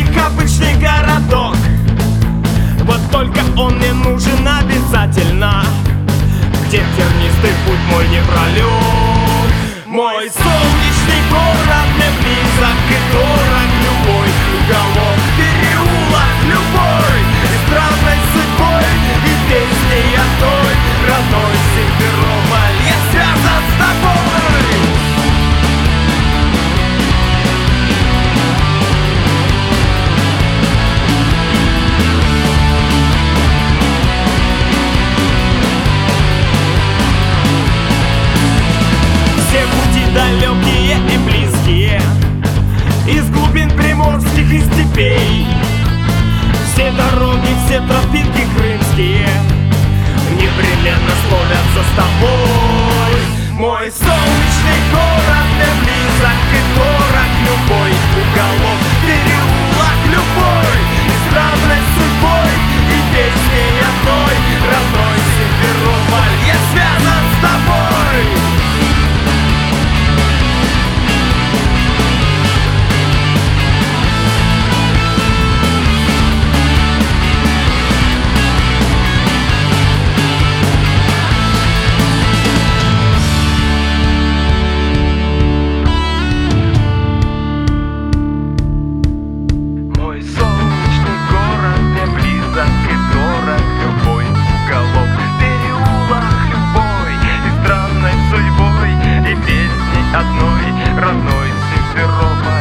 как обычный городок. Вот только он мне нужен обязательно, где тернистый путь мой не пролет. Мой солнечный город мне близок и дорог, любой уголок, переулок любой, и странной судьбой, и песней одной, родной Симферополь, я связан с тобой. Все пути далекие и близкие, из глубин приморских и степей, все дороги, все тропинки крымские непременно сложатся с тобой. Мой солнечный город мне близок и дорог, любой уголок, переулок любой, и странной судьбой, и песней одной, родной Симферополь, я связан с тобой. Одной родной Симферополь.